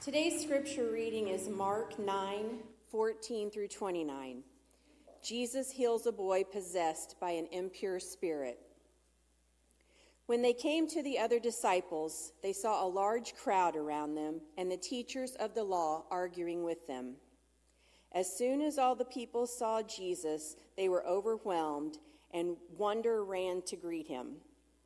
Today's scripture reading is Mark 9:14 through 29. Jesus heals a boy possessed by an impure spirit. When they came to the other disciples, they saw a large crowd around them and the teachers of the law arguing with them. As soon as all the people saw Jesus, they were overwhelmed, and wonder ran to greet him.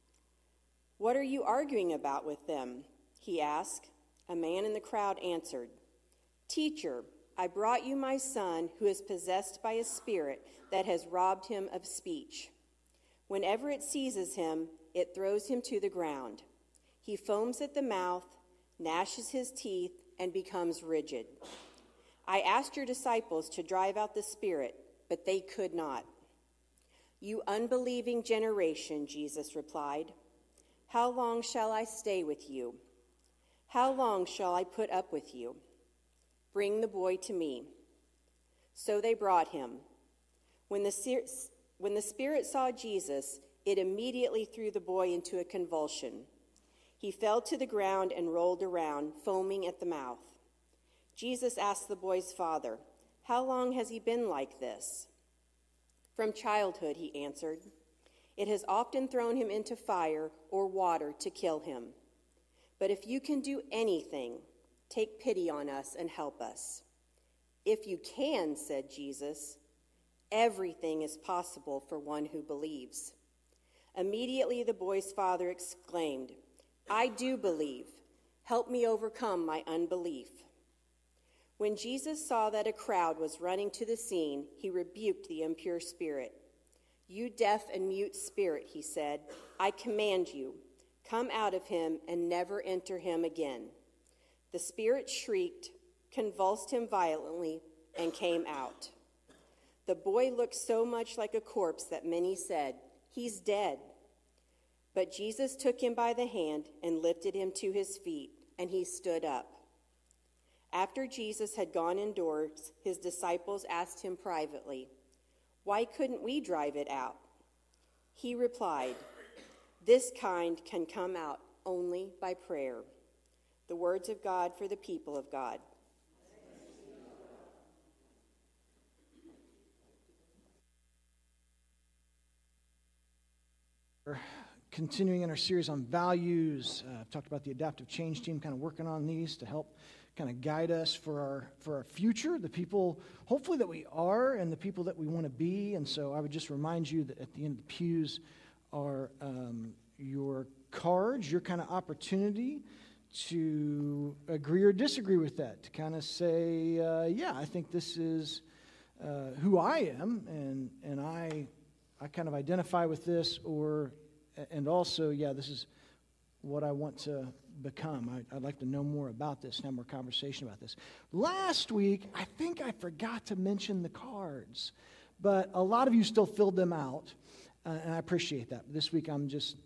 "What are you arguing about with them?" he asked. A man in the crowd answered, "Teacher, I brought you my son who is possessed by a spirit that has robbed him of speech. Whenever it seizes him, it throws him to the ground. He foams at the mouth, gnashes his teeth, and becomes rigid. I asked your disciples to drive out the spirit, but they could not." "You unbelieving generation," Jesus replied, "how long shall I stay with you? How long shall I put up with you? Bring the boy to me." So they brought him. When the spirit saw Jesus, it immediately threw the boy into a convulsion. He fell to the ground and rolled around, foaming at the mouth. Jesus asked the boy's father, "How long has he been like this?" "From childhood," he answered. "It has often thrown him into fire or water to kill him. But if you can do anything, take pity on us and help us." "If you can," said Jesus, "everything is possible for one who believes." Immediately the boy's father exclaimed, "I do believe. Help me overcome my unbelief." When Jesus saw that a crowd was running to the scene, he rebuked the impure spirit. "You deaf and mute spirit," he said, "I command you, come out of him and never enter him again." The spirit shrieked, convulsed him violently, and came out. The boy looked so much like a corpse that many said, "He's dead." But Jesus took him by the hand and lifted him to his feet, and he stood up. After Jesus had gone indoors, his disciples asked him privately, "Why couldn't we drive it out?" He replied, "This kind can come out only by prayer." The words of God for the people of God. We're continuing in our series on values. I've talked about the adaptive change team kind of working on these to help kind of guide us for our future, the people hopefully that we are and the people that we want to be. And so I would just remind you that at the end of the pews are your cards, your kind of opportunity to agree or disagree with that, to kind of say, yeah, I think this is who I am, and I kind of identify with this, and also, yeah, this is what I want to become. I'd like to know more about this and have more conversation about this. Last week, I think I forgot to mention the cards, but a lot of you still filled them out, and I appreciate that. This week, I'm just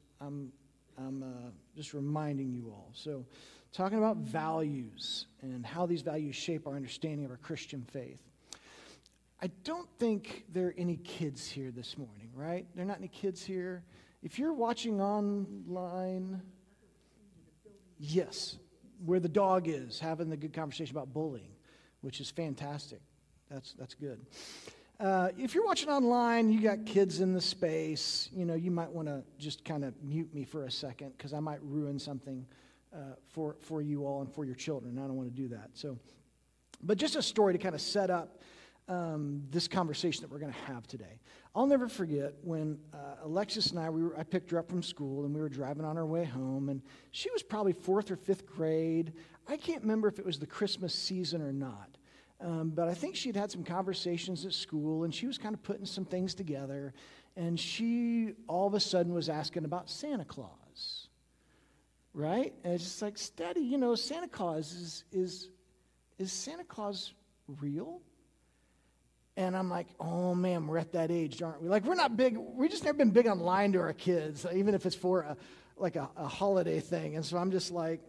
reminding you all. So, talking about values and how these values shape our understanding of our Christian faith. I don't think there are any kids here this morning, right? There are not any kids here. If you're watching online, yes, where the dog is, having the good conversation about bullying, which is fantastic. That's good. If you're watching online, you got kids in the space, you might want to just kind of mute me for a second because I might ruin something for you all and for your children. I don't want to do that. But just a story to kind of set up this conversation that we're going to have today. I'll never forget when Alexis and I picked her up from school and we were driving on our way home, and she was probably 4th or 5th grade. I can't remember if it was the Christmas season or not. But I think she'd had some conversations at school, and she was kind of putting some things together, and she all of a sudden was asking about Santa Claus, right? And it's just like, steady, Santa Claus, is Santa Claus real? And I'm like, oh man, we're at that age, aren't we? Like, we're not big, we just never been big on lying to our kids, even if it's for a holiday thing. And so I'm just like,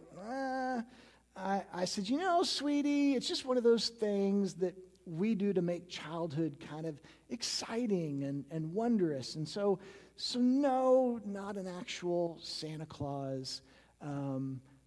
I said, sweetie, it's just one of those things that we do to make childhood kind of exciting and wondrous. And so no, not an actual Santa Claus.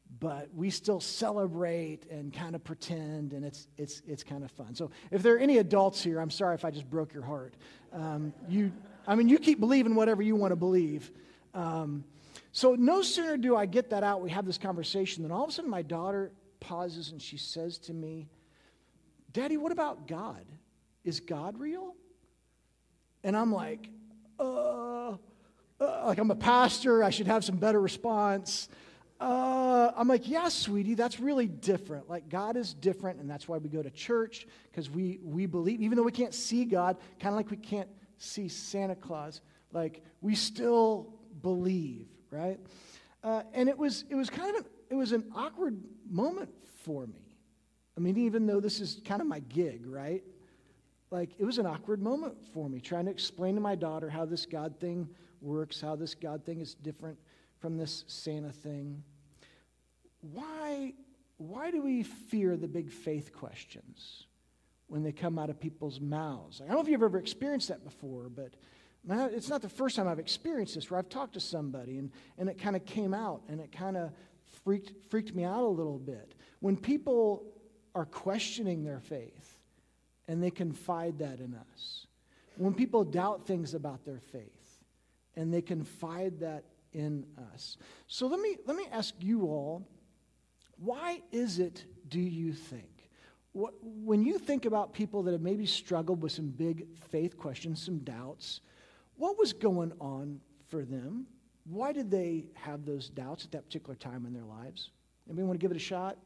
but we still celebrate and kind of pretend, and it's kind of fun. So if there are any adults here, I'm sorry if I just broke your heart. You keep believing whatever you want to believe. So no sooner do I get that out, we have this conversation, then all of a sudden my daughter pauses and she says to me, Daddy, what about God? Is God real? And I'm like I'm a pastor, I should have some better response. I'm like, yeah, sweetie, that's really different. Like, God is different, and that's why we go to church, because we believe, even though we can't see God, kind of like we can't see Santa Claus, like, we still believe, right? And it was an awkward moment for me. I mean, even though this is kind of my gig, right? Like, it was an awkward moment for me, trying to explain to my daughter how this God thing works, how this God thing is different from this Santa thing. Why do we fear the big faith questions when they come out of people's mouths? I don't know if you've ever experienced that before, but it's not the first time I've experienced this, where I've talked to somebody and it kind of came out, and it kind of freaked me out a little bit. When people are questioning their faith and they confide that in us. When people doubt things about their faith and they confide that in us. So let me ask you all, why is it, do you think, when you think about people that have maybe struggled with some big faith questions, some doubts, what was going on for them? Why did they have those doubts at that particular time in their lives? Anybody want to give it a shot?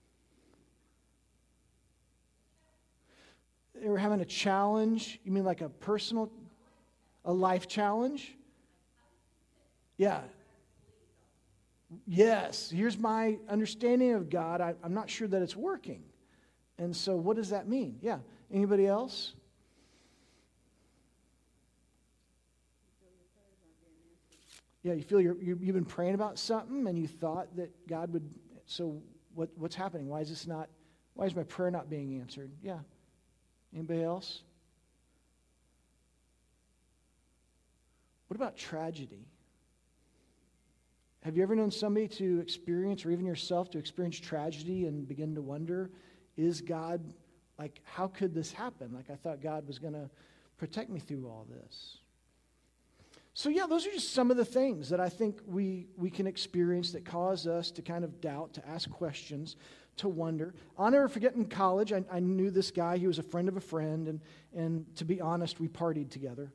They were having a challenge. You mean like a life challenge? Yeah. Yes. Here's my understanding of God. I'm not sure that it's working. And so what does that mean? Yeah. Anybody else? Yeah, you feel you've been praying about something and you thought that God would, so what's happening? Why is my prayer not being answered? Yeah. Anybody else? What about tragedy? Have you ever known somebody to experience, or even yourself to experience tragedy and begin to wonder, is God, like, how could this happen? Like, I thought God was going to protect me through all this. So yeah, those are just some of the things that I think we can experience that cause us to kind of doubt, to ask questions, to wonder. I'll never forget in college, I knew this guy. He was a friend of a friend, and to be honest, we partied together.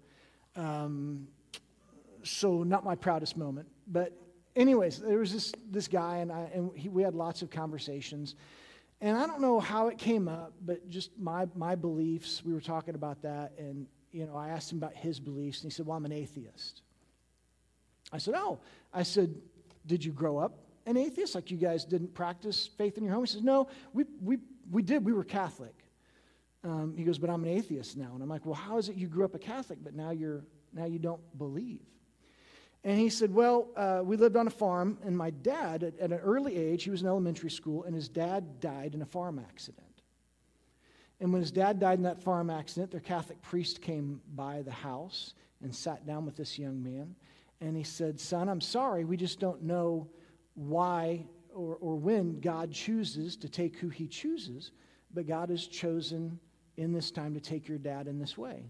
So not my proudest moment. But anyways, there was this guy, and we had lots of conversations. And I don't know how it came up, but just my beliefs, we were talking about that, and I asked him about his beliefs, and he said, well, I'm an atheist. I said, oh. I said, did you grow up an atheist? Like, you guys didn't practice faith in your home? He says, no, we did. We were Catholic. He goes, but I'm an atheist now. And I'm like, well, how is it you grew up a Catholic, but now you don't believe? And he said, well, we lived on a farm, and my dad, at an early age, he was in elementary school, and his dad died in a farm accident. And when his dad died in that farm accident, their Catholic priest came by the house and sat down with this young man. And he said, son, I'm sorry, we just don't know why or when God chooses to take who he chooses, but God has chosen in this time to take your dad in this way.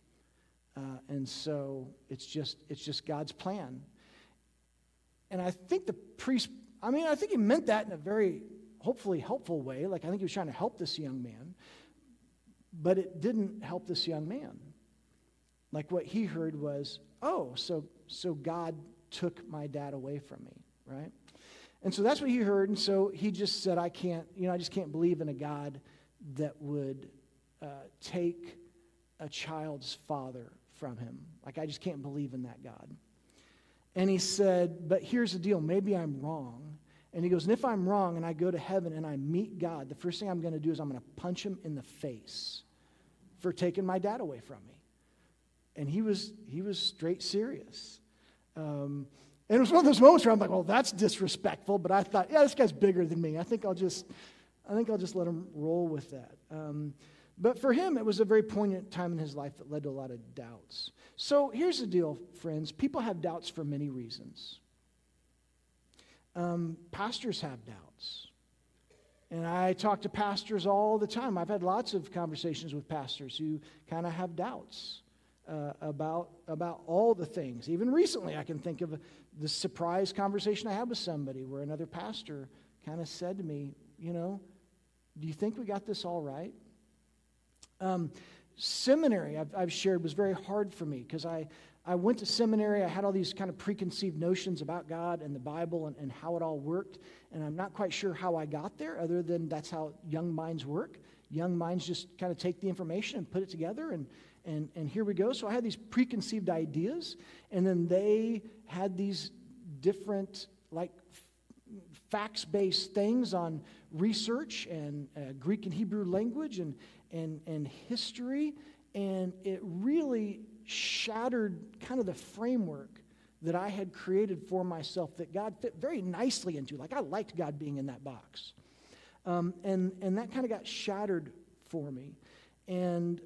And so it's just God's plan. And I think the priest, I think he meant that in a very, hopefully helpful way. Like, I think he was trying to help this young man. But it didn't help this young man. Like, what he heard was, oh, so God took my dad away from me, right? And so that's what he heard. And so he just said, I just can't believe in a God that would take a child's father from him. Like, I just can't believe in that God. And he said, but here's the deal. Maybe I'm wrong. And he goes, and if I'm wrong and I go to heaven and I meet God, the first thing I'm going to do is I'm going to punch him in the face for taking my dad away from me. And he was straight serious. And it was one of those moments where I'm like, well, that's disrespectful. But I thought, yeah, this guy's bigger than me. I think I'll just let him roll with that. But for him, it was a very poignant time in his life that led to a lot of doubts. So here's the deal, friends. People have doubts for many reasons. Pastors have doubts. And I talk to pastors all the time. I've had lots of conversations with pastors who kind of have doubts about all the things. Even recently, I can think of the surprise conversation I had with somebody where another pastor kind of said to me, do you think we got this all right? Seminary, I've shared, was very hard for me because I went to seminary. I had all these kind of preconceived notions about God and the Bible and how it all worked. And I'm not quite sure how I got there, other than that's how young minds work. Young minds just kind of take the information and put it together, and here we go. So I had these preconceived ideas, and then they had these different, like, facts-based things on research and Greek and Hebrew language and history, and it really shattered kind of the framework that I had created for myself that God fit very nicely into. Like, I liked God being in that box. And that kind of got shattered for me. And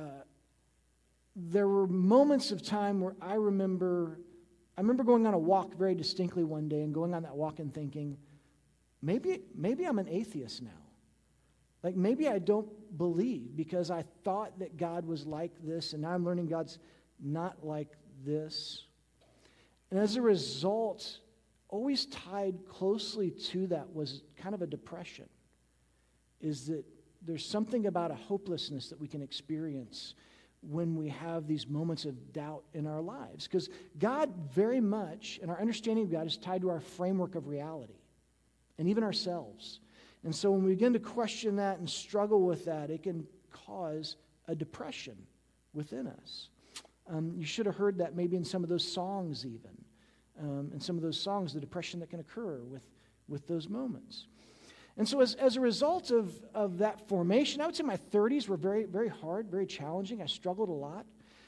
there were moments of time where I remember going on a walk very distinctly one day and going on that walk and thinking, maybe I'm an atheist now. Like, maybe I don't believe because I thought that God was like this, and now I'm learning God's not like this. And as a result, always tied closely to that was kind of a depression, is that there's something about a hopelessness that we can experience when we have these moments of doubt in our lives. Because God very much, and our understanding of God is tied to our framework of reality, and even ourselves. And so when we begin to question that and struggle with that, it can cause a depression within us. You should have heard that maybe in some of those songs even. In some of those songs, the depression that can occur with those moments. And so as a result of that formation, I would say my 30s were very, very hard, very challenging. I struggled a lot.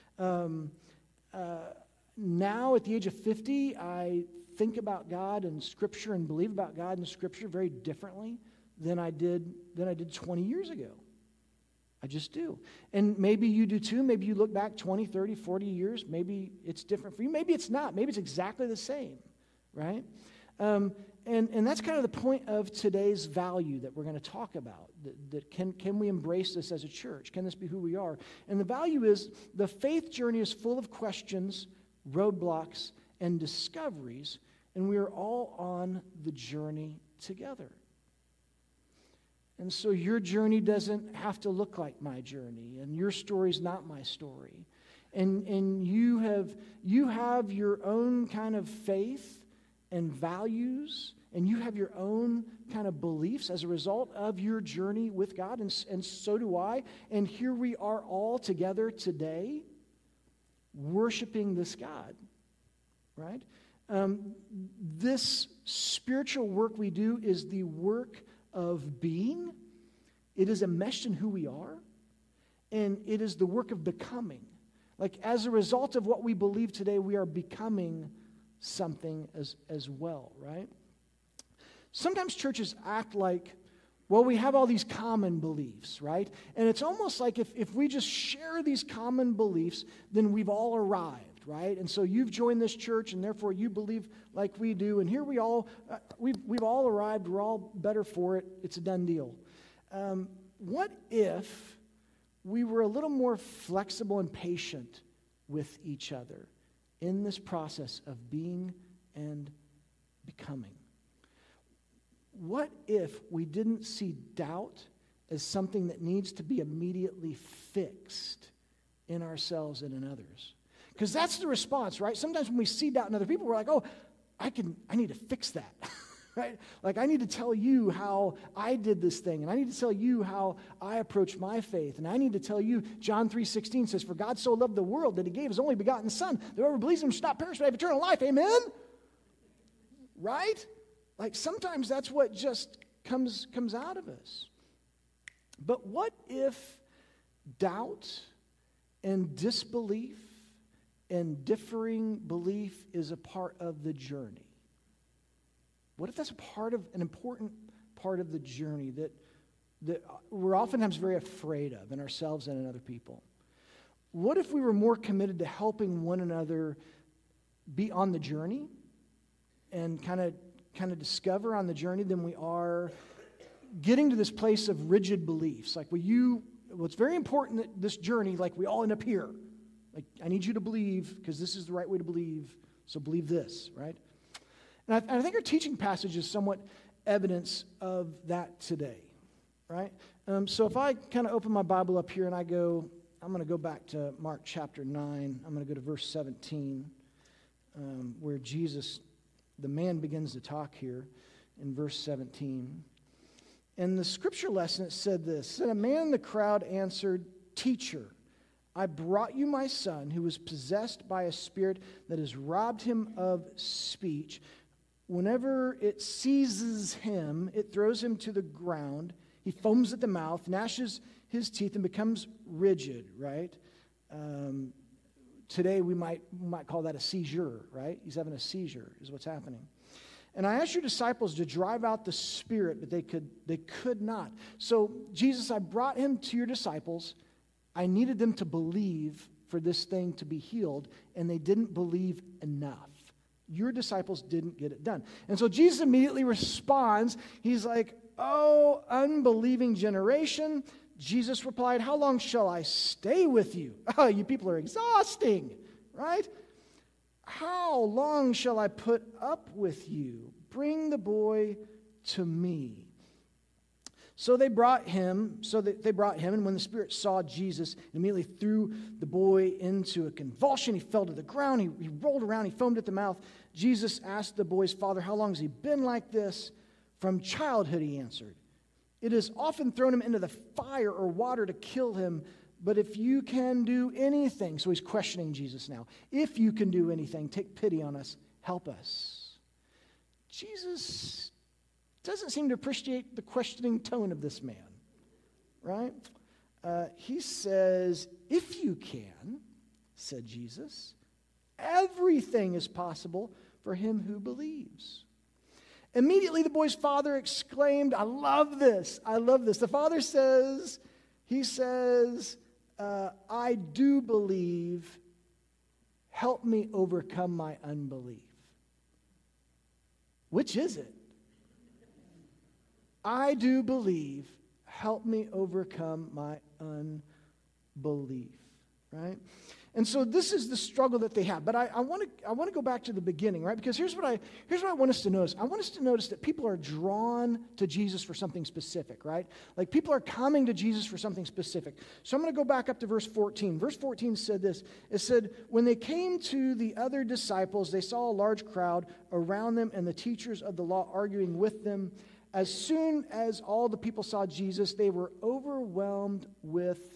Now, at the age of 50, I think about God and Scripture and believe about God and Scripture very differently than I did 20 years ago. I just do. And maybe you do too. Maybe you look back 20, 30, 40 years. Maybe it's different for you. Maybe it's not. Maybe it's exactly the same, right? And that's kind of the point of today's value that we're going to talk about. That can we embrace this as a church? Can this be who we are? And the value is the faith journey is full of questions, roadblocks, and discoveries, and we are all on the journey together. And so your journey doesn't have to look like my journey, and your story is not my story. And you have your own kind of faith and values, and you have your own kind of beliefs as a result of your journey with God, and so do I. And here we are all together today worshiping this God, right? This spiritual work we do is the work of being. It is enmeshed in who we are, and it is the work of becoming. Like, as a result of what we believe today, we are becoming something as well, right? Sometimes churches act like, well, we have all these common beliefs, right? And it's almost like if we just share these common beliefs, then we've all arrived, right? And so you've joined this church, and therefore you believe like we do, and here we've all arrived, we're all better for it, it's a done deal. What if we were a little more flexible and patient with each other in this process of being and becoming? What if we didn't see doubt as something that needs to be immediately fixed in ourselves and in others? Because that's the response, right? Sometimes when we see doubt in other people, we're like, oh, I need to fix that, right? Like, I need to tell you how I did this thing, and I need to tell you how I approach my faith, and I need to tell you, John 3:16 says, for God so loved the world that he gave his only begotten Son, that whoever believes in him should not perish but have eternal life, amen? Right? Like, sometimes that's what just comes out of us. But what if doubt and disbelief and differing belief is a part of the journey? What if that's an important part of the journey that we're oftentimes very afraid of in ourselves and in other people? What if we were more committed to helping one another be on the journey and kind of kind of discover on the journey than we are getting to this place of rigid beliefs. Like, it's very important that this journey, like, we all end up here. Like, I need you to believe because this is the right way to believe, so believe this, right? And I think our teaching passage is somewhat evidence of that today, right? So if I kind of open my Bible up here and I'm going to go back to Mark chapter 9. I'm going to go to verse 17, where Jesus, the man, begins to talk here in verse 17. In the scripture lesson, it said this. It said, a man in the crowd answered, "Teacher, I brought you my son who was possessed by a spirit that has robbed him of speech. Whenever it seizes him, it throws him to the ground. He foams at the mouth, gnashes his teeth, and becomes rigid," right? Today we might call that a seizure, right? He's having a seizure is what's happening. "And I asked your disciples to drive out the spirit, but they could not." So, Jesus, I brought him to your disciples. I needed them to believe for this thing to be healed, and they didn't believe enough. Your disciples didn't get it done. And so Jesus immediately responds. He's like, "Oh, unbelieving generation." Jesus replied, "How long shall I stay with you? Oh, you people are exhausting, right? How long shall I put up with you? Bring the boy to me." So they brought him, and when the spirit saw Jesus, it immediately threw the boy into a convulsion. He fell to the ground. He rolled around. He foamed at the mouth. Jesus asked the boy's father, "How long has he been like this?" "From childhood," he answered. "It has often thrown him into the fire or water to kill him, but if you can do anything," so he's questioning Jesus now, "if you can do anything, take pity on us, help us." Jesus doesn't seem to appreciate the questioning tone of this man, right? He says, "If you can," said Jesus, "everything is possible for him who believes." Immediately the boy's father exclaimed, I love this. The father says, "I do believe. Help me overcome my unbelief." Which is it? I do believe. Help me overcome my unbelief, right? And so this is the struggle that they have. But I want to go back to the beginning, right? Because here's what I want us to notice. I want us to notice that people are drawn to Jesus for something specific, right? Like people are coming to Jesus for something specific. So I'm going to go back up to verse 14. Verse 14 said this. It said, "When they came to the other disciples, they saw a large crowd around them and the teachers of the law arguing with them. As soon as all the people saw Jesus, they were overwhelmed with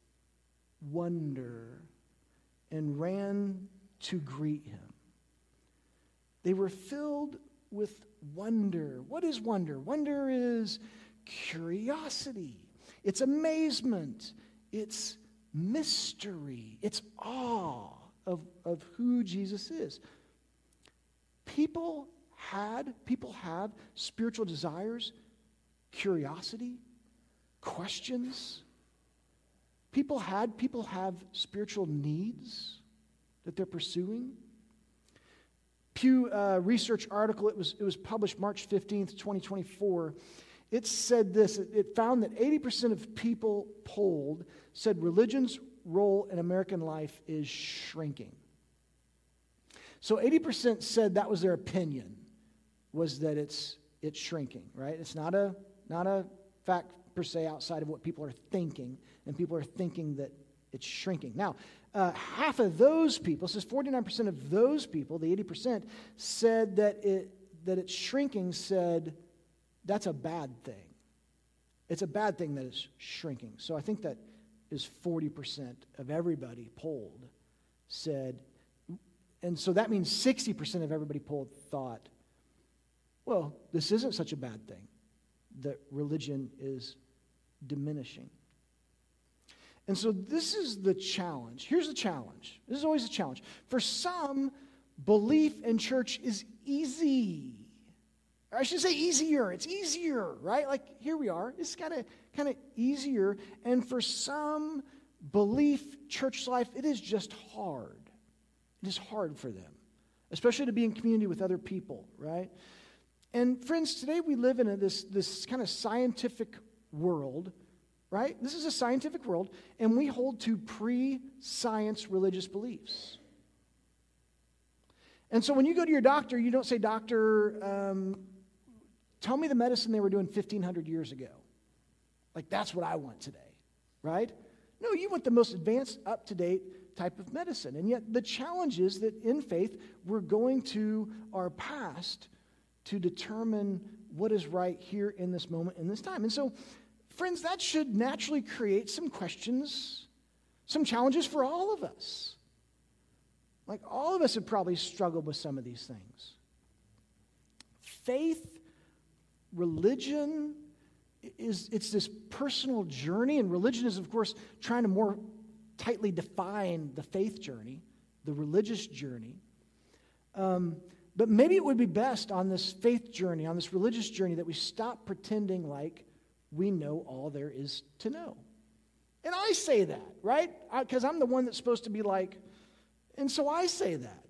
wonder and ran to greet him." They were filled with wonder. What is wonder? Wonder is curiosity. It's amazement. It's mystery. It's awe of who Jesus is. People have spiritual desires, curiosity, questions. People have spiritual needs that they're pursuing. Pew Research article, it was published March 15th, 2024. It said this, it found that 80% of people polled said religion's role in American life is shrinking. So 80% said that was their opinion, was that it's shrinking, right? It's not a fact per se outside of what people are thinking, and people are thinking that it's shrinking. Now, half of those people, so 49% of those people, the 80%, said that it's shrinking, said that's a bad thing. It's a bad thing that it's shrinking. So I think that is 40% of everybody polled said, and so that means 60% of everybody polled thought, well, this isn't such a bad thing, that religion is diminishing. And so this is the challenge. Here's the challenge. This is always a challenge. For some, belief in church is easy. Or I should say easier. It's easier, right? Like here we are. It's kind of easier. And for some, belief, church life, it is just hard. It is hard for them, especially to be in community with other people, right? And friends, today we live in this kind of scientific world, right? This is a scientific world, and we hold to pre-science religious beliefs. And so when you go to your doctor, you don't say, "Doctor, tell me the medicine they were doing 1,500 years ago." Like, that's what I want today, right? No, you want the most advanced, up-to-date type of medicine. And yet the challenge is that in faith, we're going to our past to determine what is right here in this moment, in this time. And so, friends, that should naturally create some questions, some challenges for all of us. Like, all of us have probably struggled with some of these things. Faith, religion, it's this personal journey, and religion is, of course, trying to more tightly define the faith journey, the religious journey. But maybe it would be best on this faith journey, on this religious journey, that we stop pretending like we know all there is to know. And I say that, right? Because I'm the one that's supposed to be like, and so I say that.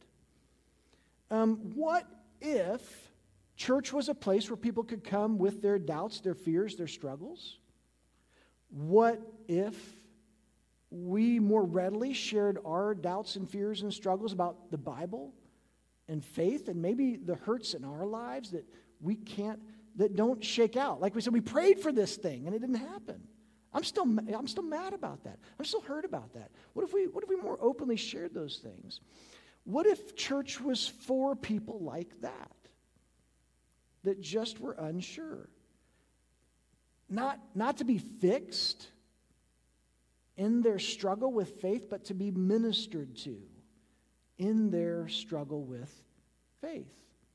What if church was a place where people could come with their doubts, their fears, their struggles? What if we more readily shared our doubts and fears and struggles about the Bible and faith, and maybe the hurts in our lives that we can't, that don't shake out? Like we said, we prayed for this thing and it didn't happen. I'm still mad about that. I'm still hurt about that. What if we more openly shared those things? What if church was for people like that just were unsure? Not to be fixed in their struggle with faith, but to be ministered to in their struggle with faith.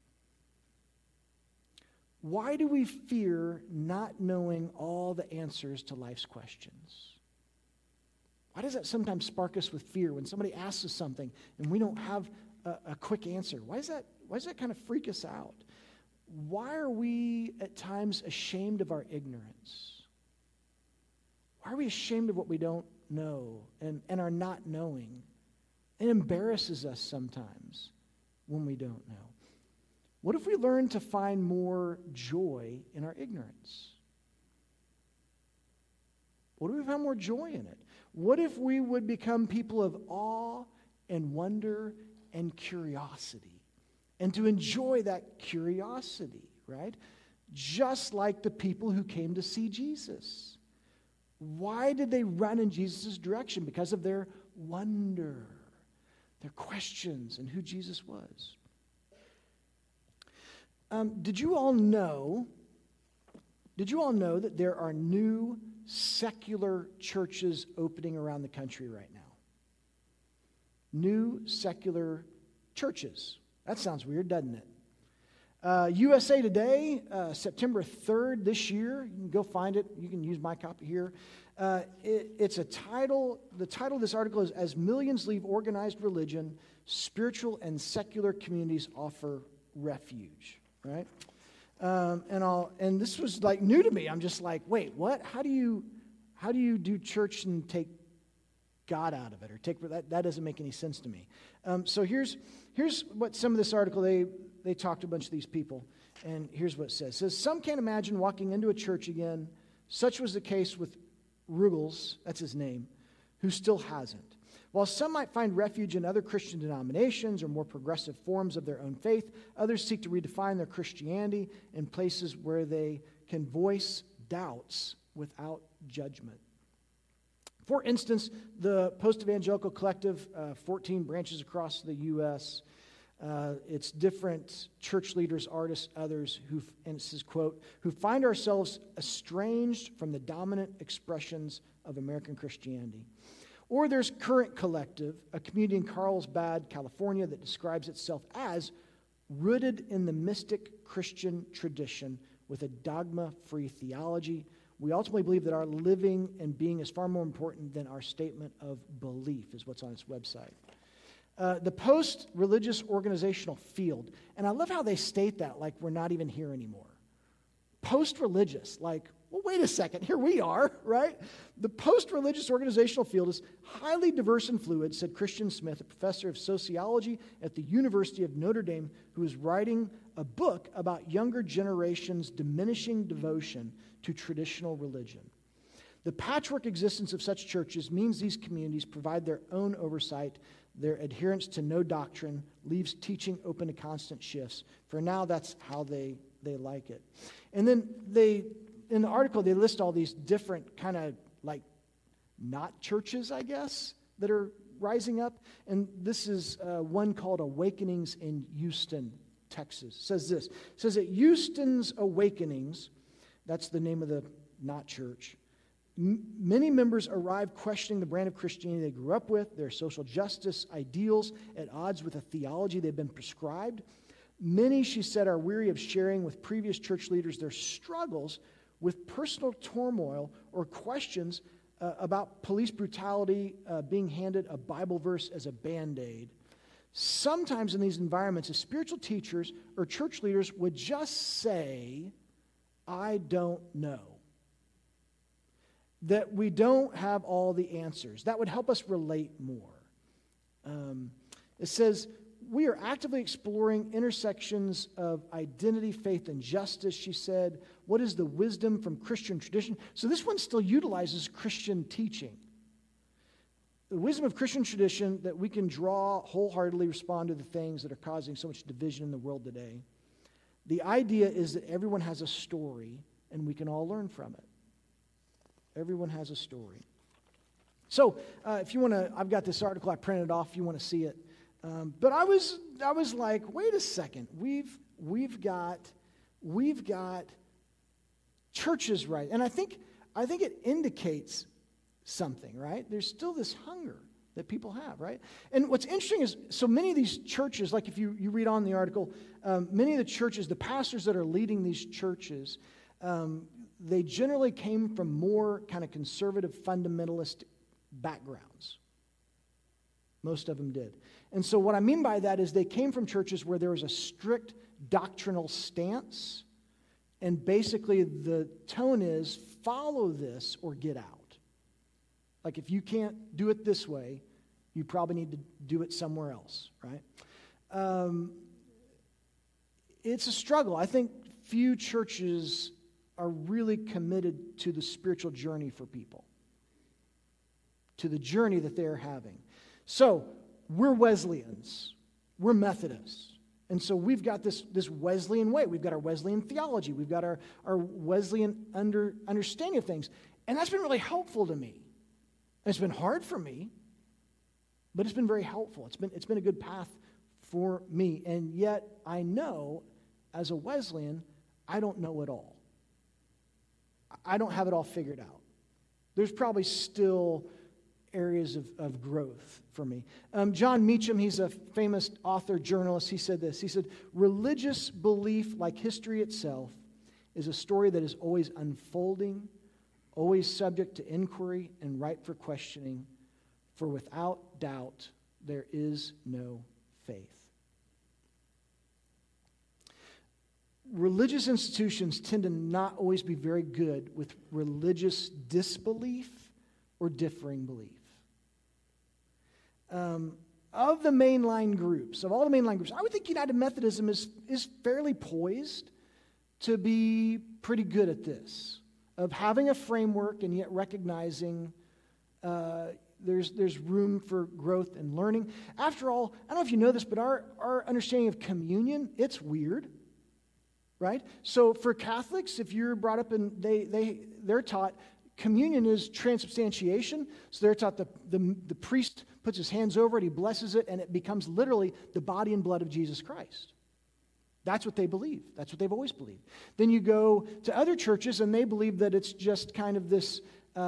Why do we fear not knowing all the answers to life's questions? Why does that sometimes spark us with fear when somebody asks us something and we don't have a quick answer? Why does that kind of freak us out? Why are we at times ashamed of our ignorance? Why are we ashamed of what we don't know and are not knowing? It embarrasses us sometimes when we don't know. What if we learn to find more joy in our ignorance? What if we find more joy in it? What if we would become people of awe and wonder and curiosity? And to enjoy that curiosity, right? Just like the people who came to see Jesus. Why did they run in Jesus' direction? Because of their wonder, their questions, and who Jesus was. Did you all know that there are new secular churches opening around the country right now? New secular churches. That sounds weird, doesn't it? USA Today, September 3rd this year. You can go find it. You can use my copy here. It's a title. The title of this article is "As Millions Leave Organized Religion, Spiritual and Secular Communities Offer Refuge." Right? And this was like new to me. I'm just like, wait, what? How do you do church and take God out of it, or take that doesn't make any sense to me. So here's what some of this article, they talked to a bunch of these people, and here's what it says. It says, some can't imagine walking into a church again. Such was the case with Ruggles, that's his name, who still hasn't. While some might find refuge in other Christian denominations or more progressive forms of their own faith, others seek to redefine their Christianity in places where they can voice doubts without judgment. For instance, the Post-Evangelical Collective, 14 branches across the U.S., it's different church leaders, artists, others, and it says, quote, who find ourselves estranged from the dominant expressions of American Christianity. Or there's Current Collective, a community in Carlsbad, California, that describes itself as rooted in the mystic Christian tradition with a dogma-free theology. We ultimately believe that our living and being is far more important than our statement of belief, is what's on its website. The post-religious organizational field, and I love how they state that like we're not even here anymore. Post-religious, like, Well, wait a second. Here we are, right? The post-religious organizational field is highly diverse and fluid, said Christian Smith, a professor of sociology at the University of Notre Dame, who is writing a book about younger generations' diminishing devotion to traditional religion. The patchwork existence of such churches means these communities provide their own oversight. Their adherence to no doctrine leaves teaching open to constant shifts. For now, that's how they like it. And then in the article, they list all these different kind of like not churches, I guess, that are rising up. And this is one called Awakenings in Houston, Texas. It says this. It says that Houston's Awakenings, that's the name of the not church, many members arrive questioning the brand of Christianity they grew up with, their social justice ideals at odds with a theology they've been prescribed. Many, she said, are weary of sharing with previous church leaders their struggles with personal turmoil or questions about police brutality, being handed a Bible verse as a Band-Aid. Sometimes in these environments, if spiritual teachers or church leaders would just say, I don't know, that we don't have all the answers. That would help us relate more. It says, we are actively exploring intersections of identity, faith, and justice, she said. What is the wisdom from Christian tradition? So this one still utilizes Christian teaching. The wisdom of Christian tradition that we can draw, wholeheartedly respond to the things that are causing so much division in the world today. The idea is that everyone has a story, and we can all learn from it. Everyone has a story. So if you want to, I've got this article, I printed it off if you want to see it. But I was like, wait a second, we've got churches, right? And I think it indicates something, right? There's still this hunger that people have, right? And what's interesting is, so many of these churches, like if you read on the article, many of the churches, the pastors that are leading these churches, they generally came from more kind of conservative, fundamentalist backgrounds. Most of them did. And so what I mean by that is they came from churches where there was a strict doctrinal stance, and basically the tone is follow this or get out. Like if you can't do it this way, you probably need to do it somewhere else, right? It's a struggle. I think few churches are really committed to the spiritual journey for people, to the journey that they're having. So we're Wesleyans, we're Methodists, and so we've got this Wesleyan way. We've got our Wesleyan theology. We've got our Wesleyan understanding of things, and that's been really helpful to me. And it's been hard for me, but it's been very helpful. It's been a good path for me, and yet I know as a Wesleyan, I don't know it all. I don't have it all figured out. There's probably still areas of growth for me. John Meacham, he's a famous author, journalist, he said this. He said, religious belief, like history itself, is a story that is always unfolding, always subject to inquiry and ripe for questioning, for without doubt there is no faith. Religious institutions tend to not always be very good with religious disbelief or differing belief. Of the mainline groups, of all the mainline groups, I would think United Methodism is fairly poised to be pretty good at this, of having a framework and yet recognizing there's room for growth and learning. After all, I don't know if you know this, but our understanding of communion, it's weird. Right? So for Catholics, if you're brought up and they're taught communion is transubstantiation. So they're taught the priest puts his hands over it, he blesses it, and it becomes literally the body and blood of Jesus Christ. That's what they believe. That's what they've always believed. Then you go to other churches and they believe that it's just kind of this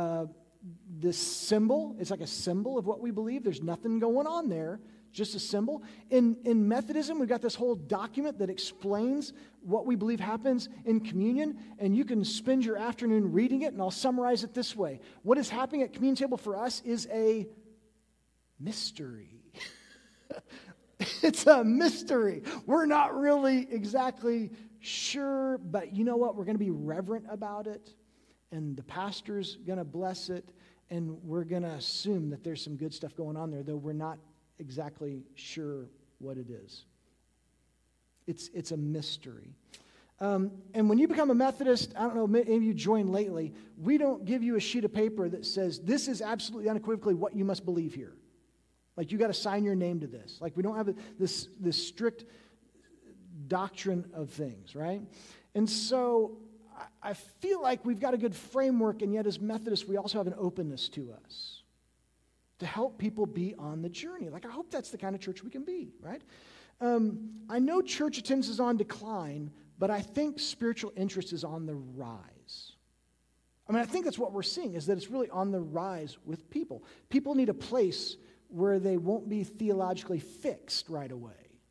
symbol. It's like a symbol of what we believe. There's nothing going on there. Just a symbol. In Methodism, we've got this whole document that explains what we believe happens in communion, and you can spend your afternoon reading it, and I'll summarize it this way. What is happening at communion table for us is a mystery. It's a mystery. We're not really exactly sure, but you know what? We're going to be reverent about it, and the pastor's going to bless it, and we're going to assume that there's some good stuff going on there, though we're not exactly sure what it is. It's a mystery. And when you become a Methodist, I don't know, maybe you joined lately, we don't give you a sheet of paper that says, this is absolutely unequivocally what you must believe here. Like, you got to sign your name to this. Like, we don't have this strict doctrine of things, right? And so I feel like we've got a good framework, and yet as Methodists, we also have an openness to us to help people be on the journey. Like, I hope that's the kind of church we can be, right? I know church attendance is on decline, but I think spiritual interest is on the rise. I mean, I think that's what we're seeing, is that it's really on the rise with people. People need a place where they won't be theologically fixed right away.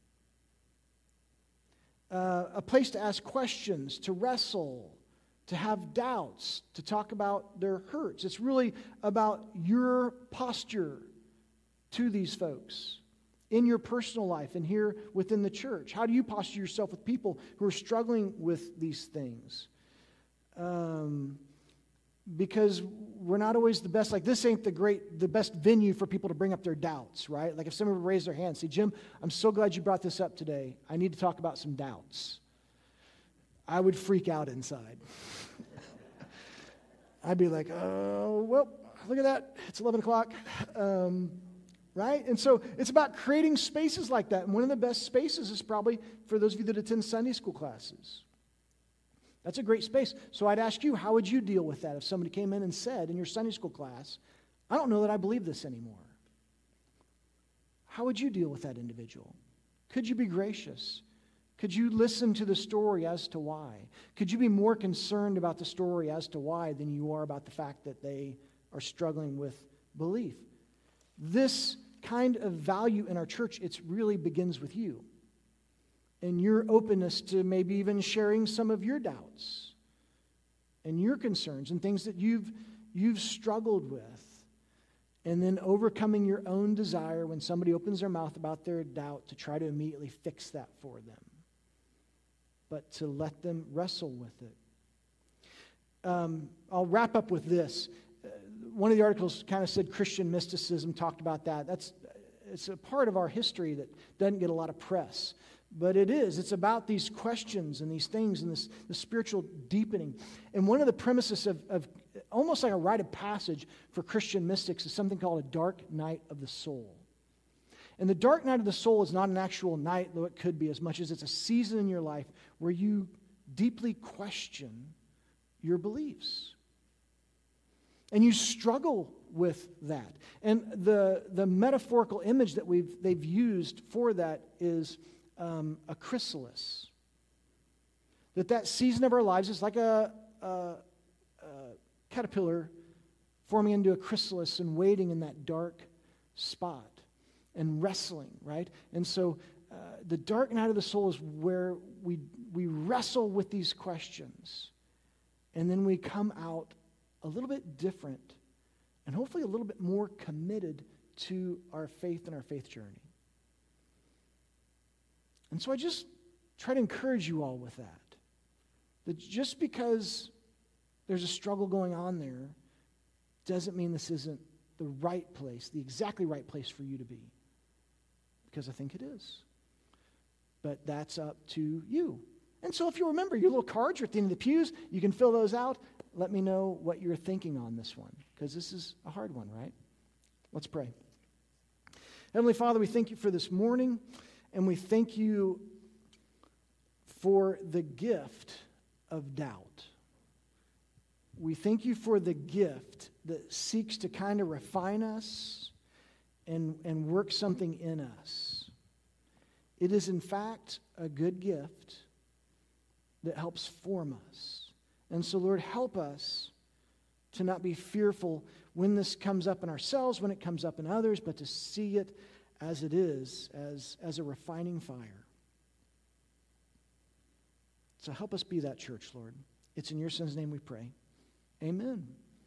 A place to ask questions, to wrestle, to have doubts, to talk about their hurts. It's really about your posture to these folks in your personal life and here within the church. How do you posture yourself with people who are struggling with these things? Because we're not always the best. Like, this ain't the best venue for people to bring up their doubts, right? Like, if somebody would raise their hand and say, Jim, I'm so glad you brought this up today. I need to talk about some doubts. I would freak out inside. I'd be like, oh, well, look at that. It's 11 o'clock. Right? And so it's about creating spaces like that. And one of the best spaces is probably for those of you that attend Sunday school classes. That's a great space. So I'd ask you, how would you deal with that if somebody came in and said in your Sunday school class, I don't know that I believe this anymore? How would you deal with that individual? Could you be gracious? Could you listen to the story as to why? Could you be more concerned about the story as to why than you are about the fact that they are struggling with belief? This kind of value in our church, it really begins with you and your openness to maybe even sharing some of your doubts and your concerns and things that you've struggled with, and then overcoming your own desire when somebody opens their mouth about their doubt to try to immediately fix that for them, but to let them wrestle with it. I'll wrap up with this. One of the articles kind of said Christian mysticism, talked about that. It's a part of our history that doesn't get a lot of press. But it is. It's about these questions and these things and the spiritual deepening. And one of the premises of almost like a rite of passage for Christian mystics is something called a dark night of the soul. And the dark night of the soul is not an actual night, though it could be, as much as it's a season in your life where you deeply question your beliefs. And you struggle with that. And the metaphorical image that they've used for that is a chrysalis. That season of our lives is like a caterpillar forming into a chrysalis and waiting in that dark spot and wrestling, right? And so the dark night of the soul is where we wrestle with these questions, and then we come out a little bit different and hopefully a little bit more committed to our faith and our faith journey. And so I just try to encourage you all with that. That just because there's a struggle going on there doesn't mean this isn't the right place, the exactly right place for you to be. Because I think it is. But that's up to you. And so if you remember, your little cards are at the end of the pews. You can fill those out. Let me know what you're thinking on this one, because this is a hard one, right? Let's pray. Heavenly Father, we thank you for this morning, and we thank you for the gift of doubt. We thank you for the gift that seeks to kind of refine us and work something in us. It is, in fact, a good gift that helps form us. And so, Lord, help us to not be fearful when this comes up in ourselves, when it comes up in others, but to see it as it is, as a refining fire. So help us be that church, Lord. It's in your Son's name we pray. Amen.